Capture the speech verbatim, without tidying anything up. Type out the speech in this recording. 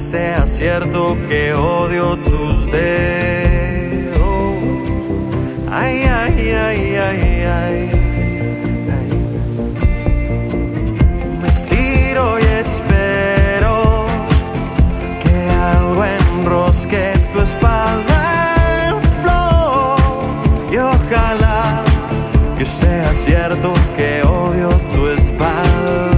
sea cierto que odio tus dedos. Ay, ay, ay, ay, ay, ay. Me estiro y espero que algo enrosque tu espalda en flor. Y ojalá que sea cierto que odio tu espalda.